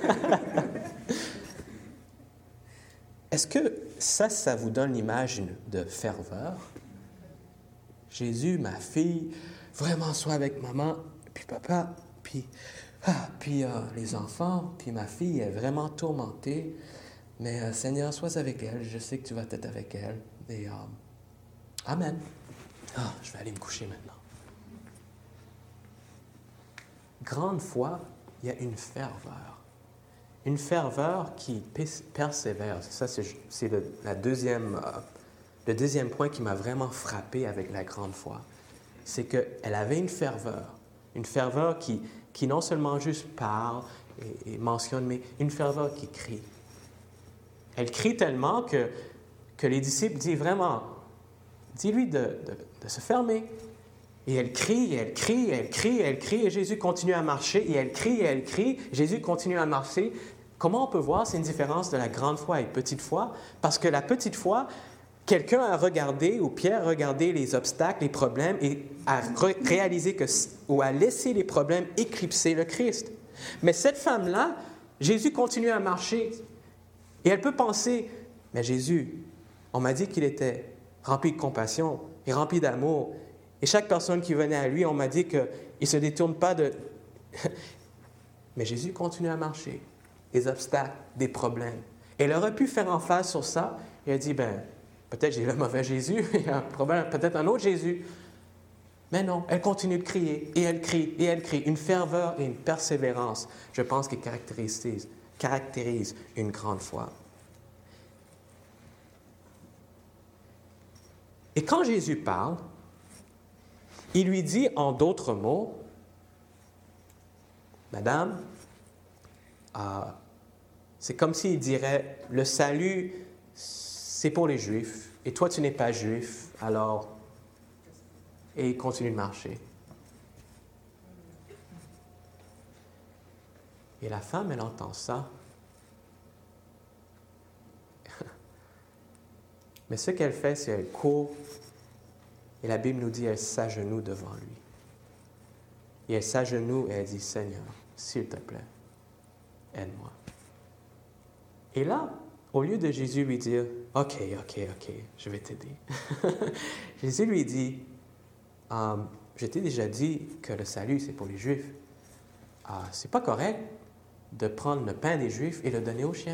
Est-ce que ça, ça vous donne l'image de ferveur? Jésus, ma fille, vraiment sois avec maman, puis papa, puis, ah, puis euh, les enfants, puis ma fille est vraiment tourmentée. Mais euh, Seigneur, sois avec elle, je sais que tu vas être avec elle. Et, euh, Amen. Ah, je vais aller me coucher maintenant. Grande foi, il y a une ferveur. Une ferveur qui persévère. Ça, c'est, c'est le, la deuxième, euh, le deuxième point qui m'a vraiment frappé avec la grande foi. C'est qu'elle avait une ferveur. Une ferveur qui, qui non seulement juste parle et, et mentionne, mais une ferveur qui crie. Elle crie tellement que, que les disciples disent vraiment, dis-lui de, de, de se fermer. Et elle crie, et elle crie, et elle crie, et elle crie, et Jésus continue à marcher, et elle crie, et elle crie, Jésus continue à marcher. Comment on peut voir, c'est une différence de la grande foi et petite foi? Parce que la petite foi, quelqu'un a regardé, ou Pierre a regardé les obstacles, les problèmes, et a ré- réalisé que, ou a laissé les problèmes éclipser le Christ. Mais cette femme-là, Jésus continue à marcher, et elle peut penser, mais Jésus, on m'a dit qu'il était rempli de compassion et rempli d'amour, et chaque personne qui venait à lui, on m'a dit qu'il ne se détourne pas de... Mais Jésus continue à marcher. Des obstacles, des problèmes. Et elle aurait pu faire en face sur ça, et elle dit, ben, peut-être j'ai le mauvais Jésus, il y a un problème, peut-être un autre Jésus. Mais non, elle continue de crier, et elle crie, et elle crie. Une ferveur et une persévérance, je pense, qui caractérise, caractérise une grande foi. Et quand Jésus parle, il lui dit en d'autres mots, « Madame, euh, c'est comme s'il dirait, le salut, c'est pour les Juifs, et toi tu n'es pas Juif, alors... » Et il continue de marcher. Et la femme, elle entend ça. Mais ce qu'elle fait, c'est qu'elle court, et la Bible nous dit, elle s'agenouille devant lui. Et elle s'agenouille et elle dit, « Seigneur, s'il te plaît, aide-moi. » Et là, au lieu de Jésus lui dire, « OK, OK, OK, je vais t'aider. » Jésus lui dit, um, « Je t'ai déjà dit que le salut, c'est pour les Juifs. Uh, c'est pas correct de prendre le pain des Juifs et le donner aux chiens. »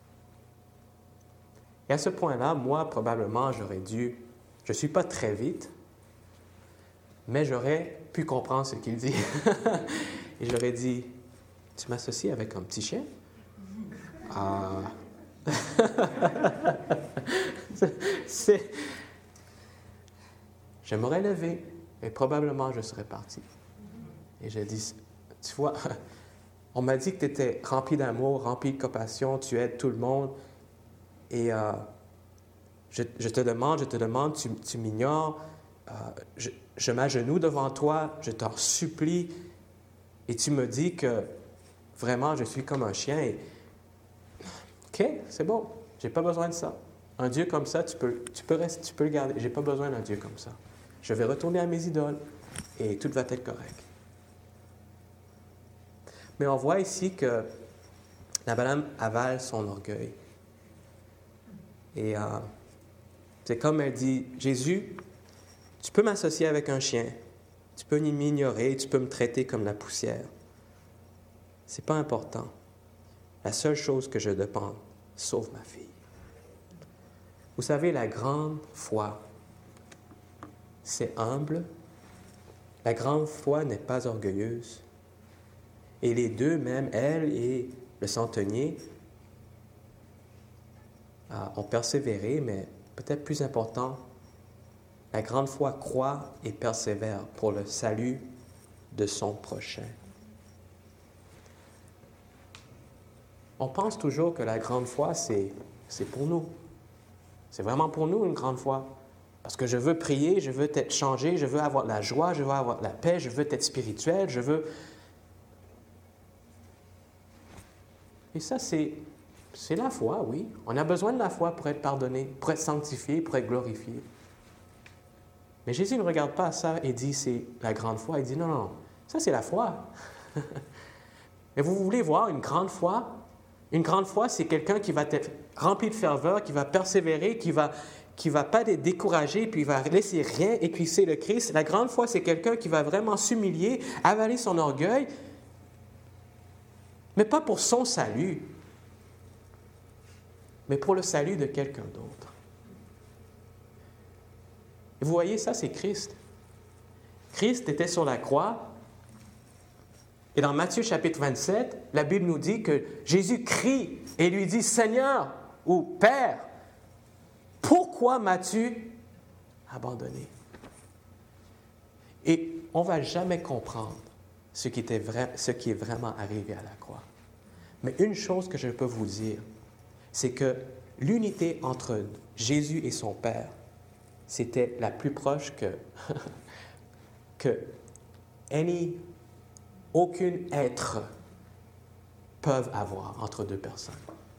Et à ce point-là, moi, probablement, j'aurais dû... Je ne suis pas très vite, mais j'aurais pu comprendre ce qu'il dit. Et j'aurais dit, « Tu m'associes avec un petit chien? » Ah... c'est... Je m'aurais levé et probablement je serais parti. Et j'ai dit, tu vois, on m'a dit que tu étais rempli d'amour, rempli de compassion, tu aides tout le monde. Et euh, je, je te demande, je te demande, tu, tu m'ignores, euh, je, je m'agenouille devant toi, je t'en supplie. Et tu me dis que vraiment je suis comme un chien. Et... OK, c'est bon, j'ai pas besoin de ça. Un Dieu comme ça, tu peux, tu peux, rester, tu peux le garder. J'ai pas besoin d'un Dieu comme ça. Je vais retourner à mes idoles et tout va être correct. Mais on voit ici que la madame avale son orgueil. Et euh, c'est comme elle dit, Jésus, tu peux m'associer avec un chien, tu peux m'ignorer, tu peux me traiter comme la poussière. C'est pas important. La seule chose que je demande, sauve ma fille. Vous savez, la grande foi, c'est humble. La grande foi n'est pas orgueilleuse. Et les deux, même elle et le centenier, ont persévéré, mais peut-être plus important, La grande foi croit et persévère pour le salut de son prochain. On pense toujours que la grande foi, c'est, c'est pour nous. C'est vraiment pour nous une grande foi. Parce que je veux prier, je veux être changé, je veux avoir la joie, je veux avoir la paix, je veux être spirituel, je veux... Et ça, c'est, c'est la foi, oui. On a besoin de la foi pour être pardonné, pour être sanctifié, pour être glorifié. Mais Jésus ne regarde pas ça et dit c'est la grande foi. Il dit non, non, ça c'est la foi. Mais vous voulez voir une grande foi? Une grande foi, c'est quelqu'un qui va être rempli de ferveur, qui va persévérer, qui va, qui va pas être découragé, puis il va laisser rien et puis c'est le Christ. La grande foi, c'est quelqu'un qui va vraiment s'humilier, avaler son orgueil, mais pas pour son salut, mais pour le salut de quelqu'un d'autre. Et vous voyez, ça, c'est Christ. Christ était sur la croix. Et dans Matthieu chapitre vingt-sept, la Bible nous dit que Jésus crie et lui dit « Seigneur » ou « Père, pourquoi m'as-tu abandonné? » Et on ne va jamais comprendre ce qui, était vrai, ce qui est vraiment arrivé à la croix. Mais une chose que je peux vous dire, c'est que l'unité entre Jésus et son Père, c'était la plus proche que, que any, aucun être peuvent avoir entre deux personnes.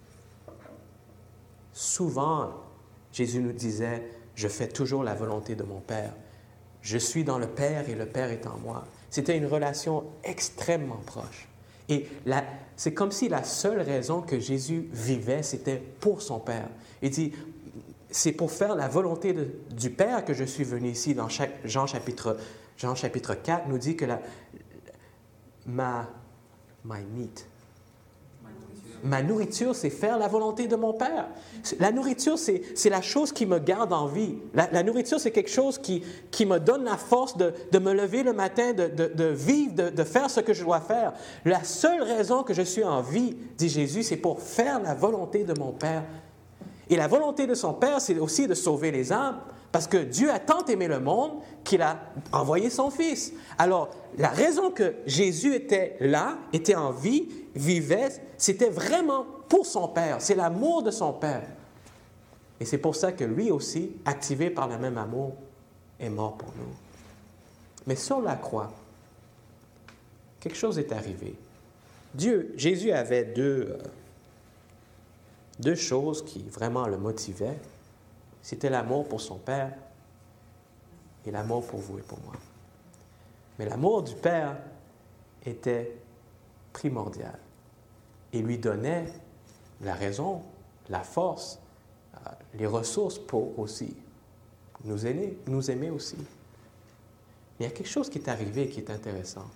Souvent, Jésus nous disait, « Je fais toujours la volonté de mon Père. Je suis dans le Père et le Père est en moi. » C'était une relation extrêmement proche. Et la, c'est comme si la seule raison que Jésus vivait, c'était pour son Père. Il dit, c'est pour faire la volonté de, du Père que je suis venu ici. Dans chaque, Jean, chapitre, Jean chapitre quatre nous dit que la, ma, my meat, ma nourriture, c'est faire la volonté de mon Père. La nourriture, c'est, c'est la chose qui me garde en vie. La, la nourriture, c'est quelque chose qui, qui me donne la force de, de me lever le matin, de, de, de vivre, de, de faire ce que je dois faire. La seule raison que je suis en vie, dit Jésus, c'est pour faire la volonté de mon Père. Et la volonté de son Père, c'est aussi de sauver les âmes, parce que Dieu a tant aimé le monde qu'il a envoyé son Fils. Alors, la raison que Jésus était là, était en vie, vivait, c'était vraiment pour son Père. C'est l'amour de son Père. Et c'est pour ça que lui aussi, activé par le même amour, est mort pour nous. Mais sur la croix, quelque chose est arrivé. Dieu, Jésus avait deux... Euh, Deux choses qui vraiment le motivaient, c'était l'amour pour son Père et l'amour pour vous et pour moi. Mais l'amour du Père était primordial et lui donnait la raison, la force, les ressources pour aussi nous aimer, nous aimer aussi. Mais il y a quelque chose qui est arrivé qui est intéressant.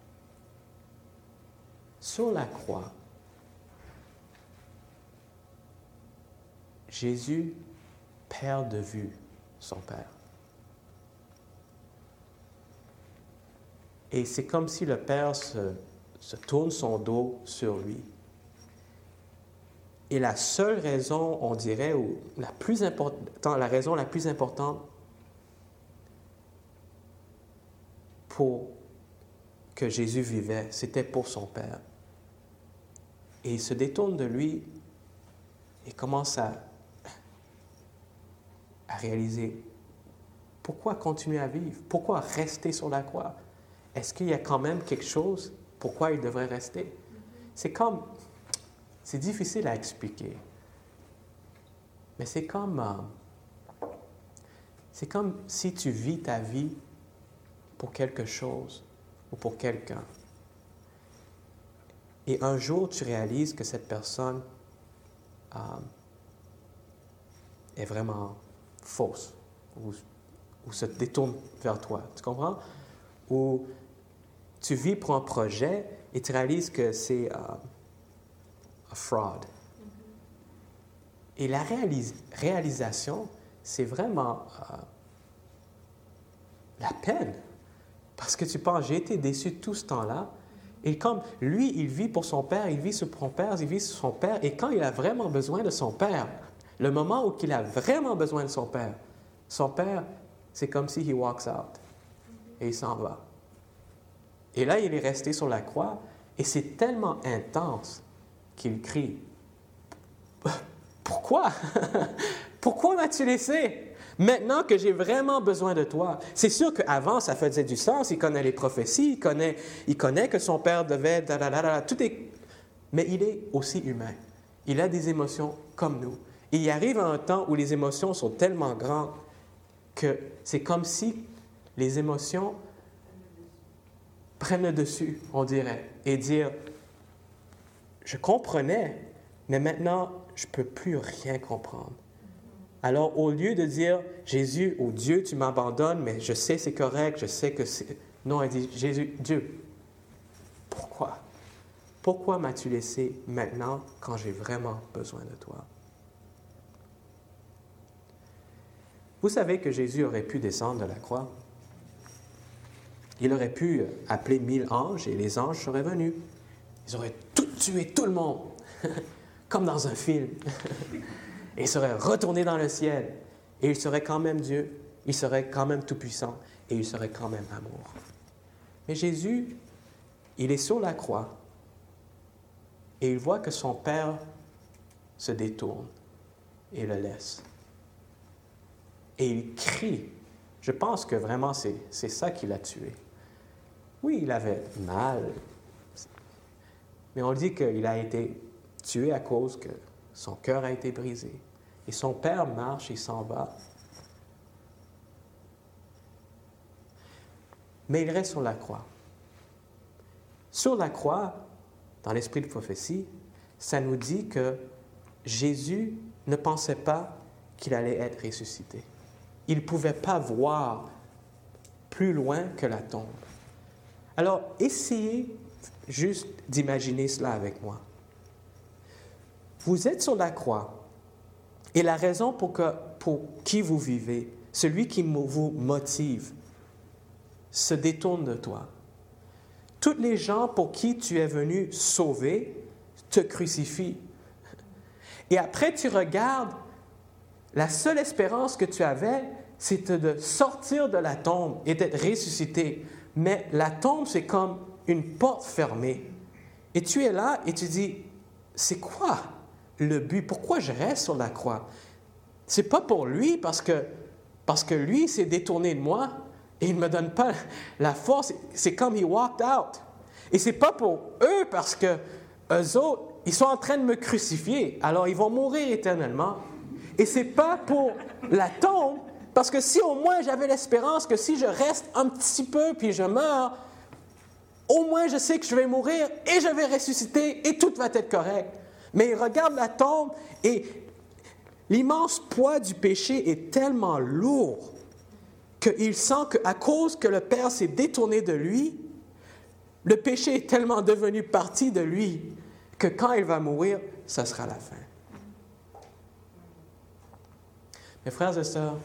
Sur la croix, Jésus perd de vue son Père. Et c'est comme si le Père se, se tourne son dos sur lui. Et la seule raison, on dirait, ou la plus importante, la raison la plus importante pour que Jésus vivait, c'était pour son Père. Et il se détourne de lui et commence à à réaliser pourquoi continuer à vivre, pourquoi rester sur la croix. Est-ce qu'il y a quand même quelque chose pourquoi il devrait rester? C'est comme, c'est difficile à expliquer, mais c'est comme, euh, c'est comme si tu vis ta vie pour quelque chose ou pour quelqu'un. Et un jour, tu réalises que cette personne euh, est vraiment fausse, ou, ou se détourne vers toi. Tu comprends? Ou tu vis pour un projet et tu réalises que c'est uh, a fraud. Et la réalis- réalisation, c'est vraiment uh, la peine. Parce que tu penses, j'ai été déçu tout ce temps-là. Et comme lui, il vit pour son père, il vit sur son père, il vit sur son père. Et quand il a vraiment besoin de son père, le moment où il a vraiment besoin de son père, son père c'est comme si he walks out et il s'en va. Et là, il est resté sur la croix et c'est tellement intense qu'il crie. Pourquoi? Pourquoi m'as-tu laissé? Maintenant que j'ai vraiment besoin de toi. C'est sûr qu'avant, ça faisait du sens. Il connaît les prophéties, il connaît, il connaît que son père devait... Da, da, da, da, tout est... Mais il est aussi humain. Il a des émotions comme nous. Et il arrive à un temps où les émotions sont tellement grandes que c'est comme si les émotions prennent le dessus, on dirait, et dire, je comprenais, mais maintenant, je ne peux plus rien comprendre. Alors, au lieu de dire, Jésus ou Dieu, tu m'abandonnes, mais je sais c'est correct, je sais que c'est... Non, il dit, Jésus, Dieu, pourquoi? Pourquoi m'as-tu laissé maintenant quand j'ai vraiment besoin de toi? Vous savez que Jésus aurait pu descendre de la croix. Il aurait pu appeler mille anges et les anges seraient venus. Ils auraient tout tué, tout le monde, comme dans un film. Et il serait retourné dans le ciel. Et il serait quand même Dieu. Il serait quand même tout-puissant. Et il serait quand même amour. Mais Jésus, il est sur la croix. Et il voit que son Père se détourne et le laisse. Et il crie. Je pense que vraiment, c'est, c'est ça qui l'a tué. Oui, il avait mal. Mais on dit qu'il a été tué à cause que son cœur a été brisé. Et son père marche et s'en va. Mais il reste sur la croix. Sur la croix, dans l'esprit de prophétie, ça nous dit que Jésus ne pensait pas qu'il allait être ressuscité. Il ne pouvait pas voir plus loin que la tombe. Alors, essayez juste d'imaginer cela avec moi. Vous êtes sur la croix et la raison pour, que, pour qui vous vivez, celui qui vous motive, se détourne de toi. Toutes les gens pour qui tu es venu sauver te crucifient. Et après, tu regardes, la seule espérance que tu avais, c'était de sortir de la tombe et d'être ressuscité. Mais la tombe, c'est comme une porte fermée. Et tu es là et tu dis, c'est quoi le but? Pourquoi je reste sur la croix? C'est pas pour lui parce que, parce que lui s'est détourné de moi et il ne me donne pas la force. C'est comme he walked out. Et c'est pas pour eux parce que eux autres, ils sont en train de me crucifier. Alors ils vont mourir éternellement. Et c'est pas pour la tombe parce que si au moins j'avais l'espérance que si je reste un petit peu puis je meurs, au moins je sais que je vais mourir et je vais ressusciter et tout va être correct. Mais il regarde la tombe et l'immense poids du péché est tellement lourd qu'il sent qu'à cause que le Père s'est détourné de lui, le péché est tellement devenu partie de lui que quand il va mourir, ça sera la fin. Mes frères et sœurs,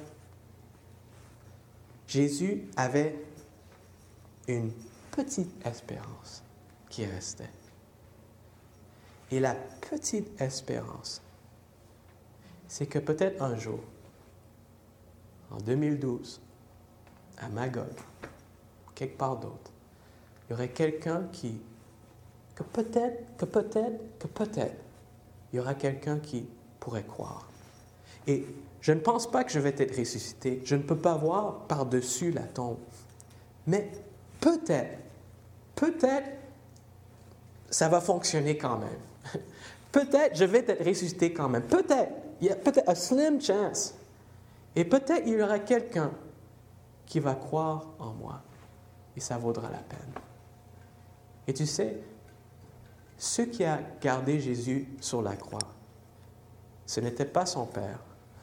Jésus avait une petite espérance qui restait. Et la petite espérance, c'est que peut-être un jour, en deux mille douze, à Magog, quelque part d'autre, il y aurait quelqu'un qui, que peut-être, que peut-être, que peut-être, il y aura quelqu'un qui pourrait croire. Et je ne pense pas que je vais être ressuscité. Je ne peux pas voir par-dessus la tombe. Mais peut-être, peut-être, ça va fonctionner quand même. Peut-être je vais être ressuscité quand même. Peut-être, il y a peut-être a slim chance. Et peut-être il y aura quelqu'un qui va croire en moi. Et ça vaudra la peine. Et tu sais, ce qui a gardé Jésus sur la croix, ce n'était pas son Père,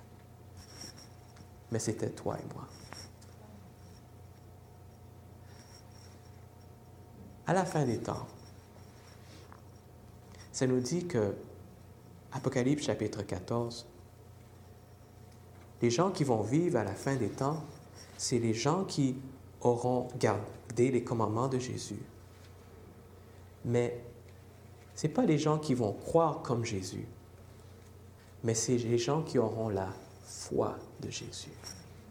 mais c'était toi et moi. À la fin des temps, ça nous dit que, Apocalypse chapitre quatorze, les gens qui vont vivre à la fin des temps, c'est les gens qui auront gardé les commandements de Jésus. Mais ce n'est pas les gens qui vont croire comme Jésus, mais c'est les gens qui auront la foi de Jésus.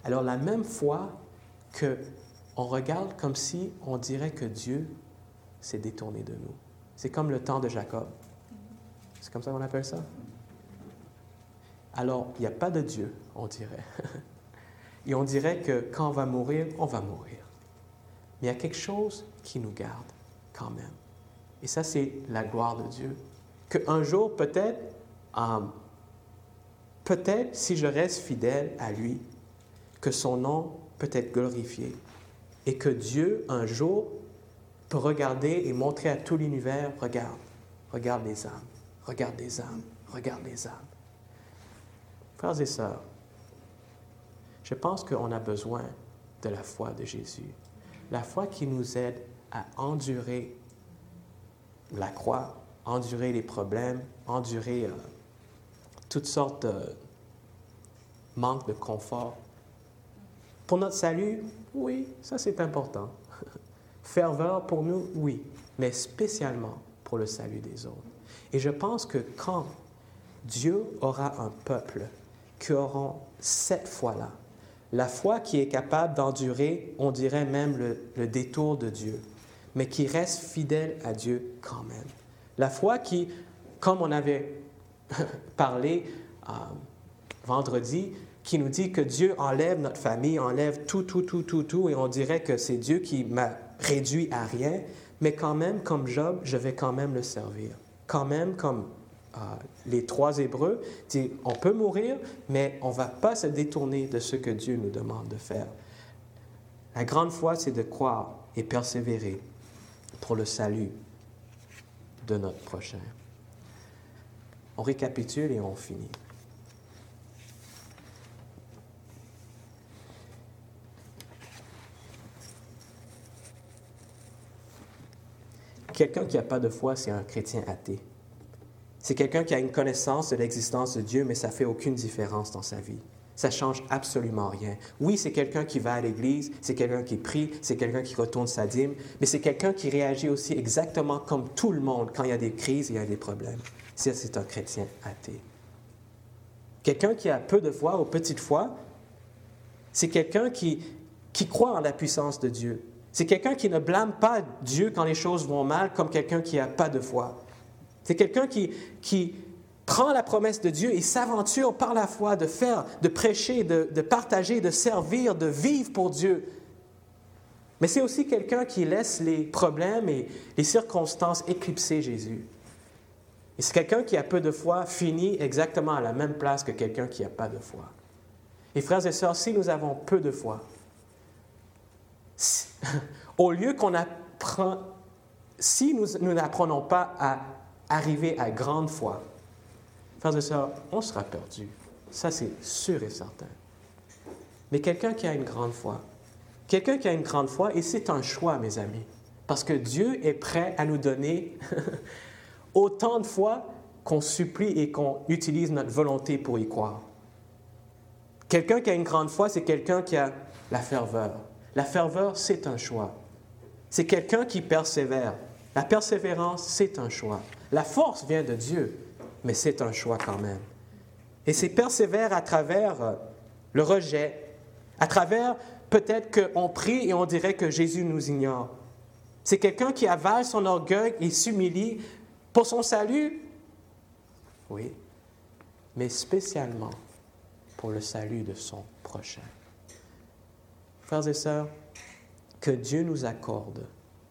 Alors la même foi qu'on regarde comme si on dirait que Dieu s'est détourné de nous. C'est comme le temps de Jacob. C'est comme ça qu'on appelle ça? Alors, il n'y a pas de Dieu, on dirait. Et on dirait que quand on va mourir, on va mourir. Mais il y a quelque chose qui nous garde quand même. Et ça, c'est la gloire de Dieu. Qu'un jour, peut-être, euh, peut-être si je reste fidèle à lui, que son nom peut être glorifié. Et que Dieu, un jour, peut regarder et montrer à tout l'univers, regarde, regarde les âmes, regarde les âmes, regarde les âmes. Frères et sœurs, je pense qu'on a besoin de la foi de Jésus. La foi qui nous aide à endurer la croix, endurer les problèmes, endurer euh, toutes sortes de manques de confort. Pour notre salut, oui, ça c'est important. Ferveur pour nous, oui, mais spécialement pour le salut des autres. Et je pense que quand Dieu aura un peuple qui auront cette foi-là, la foi qui est capable d'endurer, on dirait même le, le détour de Dieu, mais qui reste fidèle à Dieu quand même. La foi qui, comme on avait parlé euh, vendredi, qui nous dit que Dieu enlève notre famille, enlève tout, tout, tout, tout, tout, et on dirait que c'est Dieu qui m'a réduit à rien, mais quand même, comme Job, je vais quand même le servir. Quand même, comme euh, les trois Hébreux, dit, on peut mourir, mais on ne va pas se détourner de ce que Dieu nous demande de faire. La grande foi, c'est de croire et persévérer pour le salut de notre prochain. On récapitule et on finit. Quelqu'un qui n'a pas de foi, c'est un chrétien athée. C'est quelqu'un qui a une connaissance de l'existence de Dieu, mais ça ne fait aucune différence dans sa vie. Ça ne change absolument rien. Oui, c'est quelqu'un qui va à l'église, c'est quelqu'un qui prie, c'est quelqu'un qui retourne sa dîme, mais c'est quelqu'un qui réagit aussi exactement comme tout le monde quand il y a des crises et il y a des problèmes. Ça, c'est un chrétien athée. Quelqu'un qui a peu de foi ou petite foi, c'est quelqu'un qui, qui croit en la puissance de Dieu. C'est quelqu'un qui ne blâme pas Dieu quand les choses vont mal comme quelqu'un qui n'a pas de foi. C'est quelqu'un qui, qui prend la promesse de Dieu et s'aventure par la foi de faire, de prêcher, de, de partager, de servir, de vivre pour Dieu. Mais c'est aussi quelqu'un qui laisse les problèmes et les circonstances éclipser Jésus. Et c'est quelqu'un qui a peu de foi finit exactement à la même place que quelqu'un qui n'a pas de foi. Et frères et sœurs, si nous avons peu de foi, si, au lieu qu'on apprend, si nous, nous n'apprenons pas à arriver à grande foi, frères et sœurs, on sera perdu. Ça, c'est sûr et certain. Mais quelqu'un qui a une grande foi, quelqu'un qui a une grande foi, et c'est un choix, mes amis, parce que Dieu est prêt à nous donner autant de foi qu'on supplie et qu'on utilise notre volonté pour y croire. Quelqu'un qui a une grande foi, c'est quelqu'un qui a la ferveur. La ferveur, c'est un choix. C'est quelqu'un qui persévère. La persévérance, c'est un choix. La force vient de Dieu, mais c'est un choix quand même. Et c'est persévère à travers le rejet, à travers peut-être qu'on prie et on dirait que Jésus nous ignore. C'est quelqu'un qui avale son orgueil et s'humilie pour son salut, oui, mais spécialement pour le salut de son prochain. Frères et sœurs, que Dieu nous accorde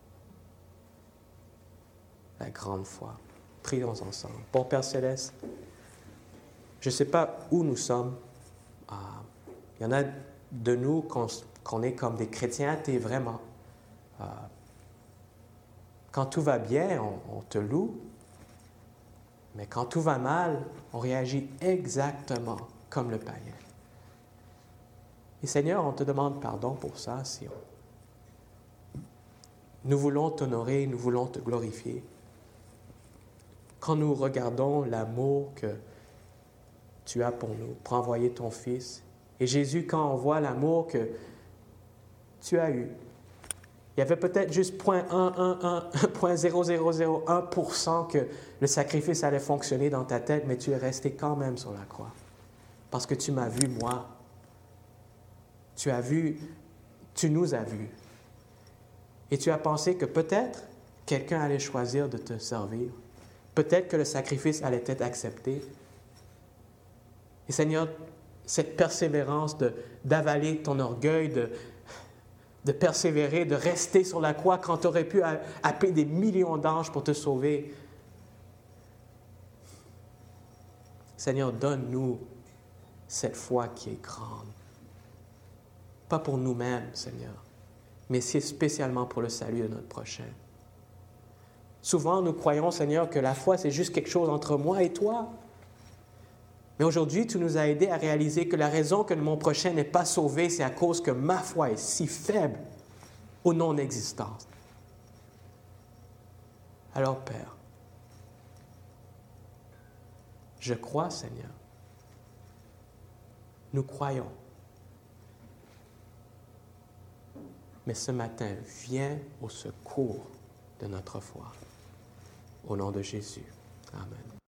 la grande foi. Prions ensemble. Bon Père Céleste, je ne sais pas où nous sommes. Il euh, y en a de nous qu'on, qu'on est comme des chrétiens athées, vraiment. Euh, quand tout va bien, on, on te loue. Mais quand tout va mal, on réagit exactement comme le païen. Et Seigneur, on te demande pardon pour ça. Si on... Nous voulons t'honorer, nous voulons te glorifier. Quand nous regardons l'amour que tu as pour nous, pour envoyer ton Fils, et Jésus, quand on voit l'amour que tu as eu, il y avait peut-être juste zéro virgule zéro zéro un pour cent que le sacrifice allait fonctionner dans ta tête, mais tu es resté quand même sur la croix. Parce que tu m'as vu, moi, Tu as vu, tu nous as vus. Et tu as pensé que peut-être quelqu'un allait choisir de te servir. Peut-être que le sacrifice allait être accepté. Et Seigneur, cette persévérance de, d'avaler ton orgueil, de, de persévérer, de rester sur la croix quand tu aurais pu appeler des millions d'anges pour te sauver. Seigneur, donne-nous cette foi qui est grande. Pas pour nous-mêmes, Seigneur, mais c'est spécialement pour le salut de notre prochain. Souvent, nous croyons, Seigneur, que la foi, c'est juste quelque chose entre moi et toi. Mais aujourd'hui, tu nous as aidés à réaliser que la raison que mon prochain n'est pas sauvé, c'est à cause que ma foi est si faible ou non-existence. Alors, Père, je crois, Seigneur. Nous croyons. Mais ce matin, viens au secours de notre foi. Au nom de Jésus. Amen.